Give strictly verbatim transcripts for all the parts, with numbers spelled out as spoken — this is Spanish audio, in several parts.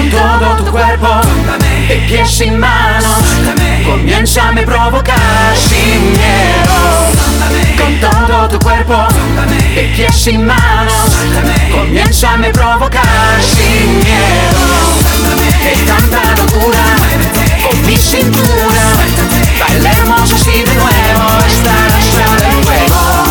con todo tu cuerpo, de pies y manos, comiénzame a provocar sin miedo. Con todo tu cuerpo, de pies y manos, comiénzame a provocar sin miedo. De tanta locura, con mi cintura, bailemos así de nuevo esta noche de fuego.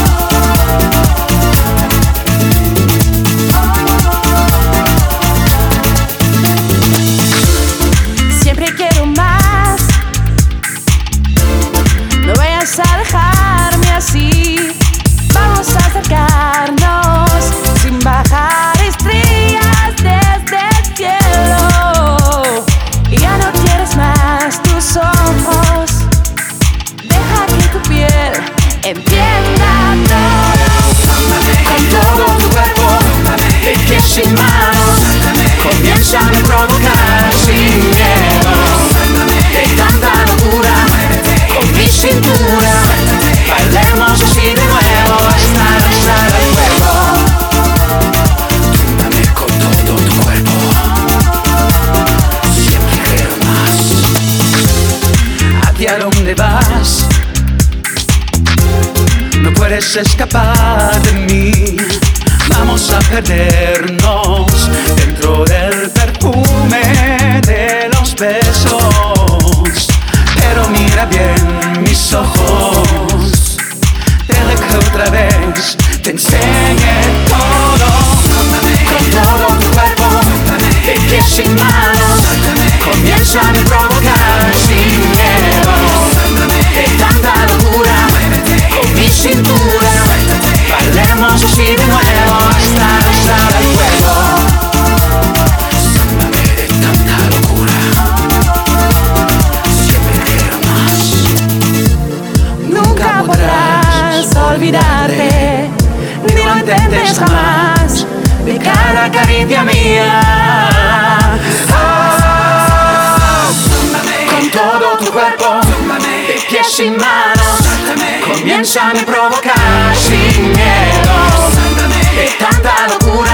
A dejarme así, vamos a acercarnos sin bajar estrellas desde el cielo. Y ya no quieres más tus ojos, deja que tu piel entienda todo. Con todo tu cuerpo, de pies y manos, comiénzame a provocar sin miedo. De tanta locura, con mi cintura, bailemos así de nuevo esta noche de fuego. Túmbame con todo tu cuerpo, siempre quiero más. ¿Hacia dónde vas? No puedes escapar de mí. Vamos a perdernos dentro del perfume de los besos. Pero mira bien mis ojos, deja que otra vez te enseñe todo. Con todo tu cuerpo, de pies y manos, comiénzame a provocar sin miedo. De tanta locura, con mi cintura, bailemos así de nuevo hasta noche del fuego. Sálvame de tanta locura, siempre quiero más. Nunca podrás olvidarte, ni lo intentes jamás, de cada caricia mía. Oh, con todo tu cuerpo, de pies y manos, comiénzame a provocar sin miedo. De tanta locura,